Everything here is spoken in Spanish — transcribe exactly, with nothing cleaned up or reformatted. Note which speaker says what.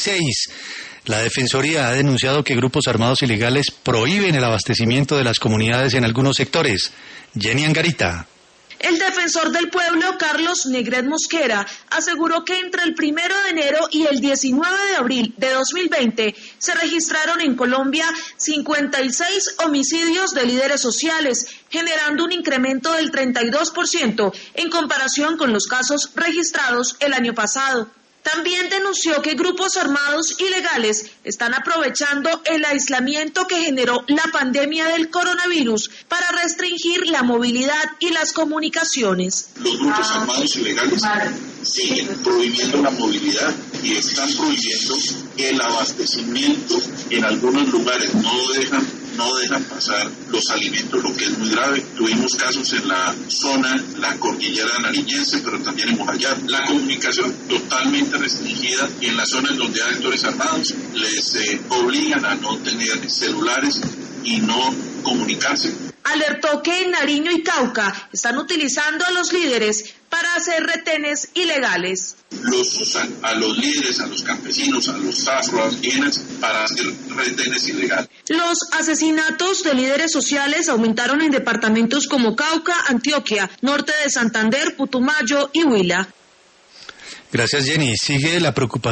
Speaker 1: dieciséis. La Defensoría ha denunciado que grupos armados ilegales prohíben el abastecimiento de las comunidades en algunos sectores. Jenny Angarita.
Speaker 2: El defensor del pueblo, Carlos Negret Mosquera, aseguró que entre el primero de enero y el diecinueve de abril de dos mil veinte se registraron en Colombia cincuenta y seis homicidios de líderes sociales, generando un incremento del treinta y dos por ciento en comparación con los casos registrados el año pasado. También denunció que grupos armados ilegales están aprovechando el aislamiento que generó la pandemia del coronavirus para restringir la movilidad y las comunicaciones.
Speaker 3: Los grupos armados ilegales siguen prohibiendo la movilidad y están prohibiendo el abastecimiento en algunos lugares. No dejan no dejan pasar los alimentos, lo que es muy grave. Tuvimos casos en la zona, la cordillera nariñense, pero también en Mojayá. La comunicación totalmente restringida y en las zonas donde hay actores armados les eh, obligan a no tener celulares y no comunicarse.
Speaker 2: Alertó que en Nariño y Cauca están utilizando a los líderes para hacer retenes ilegales.
Speaker 3: Los usan a los líderes, a los campesinos, a los afroindígenas para hacer retenes ilegales.
Speaker 2: Los asesinatos de líderes sociales aumentaron en departamentos como Cauca, Antioquia, norte de Santander, Putumayo y Huila.
Speaker 1: Gracias, Jenny. Sigue la preocupación.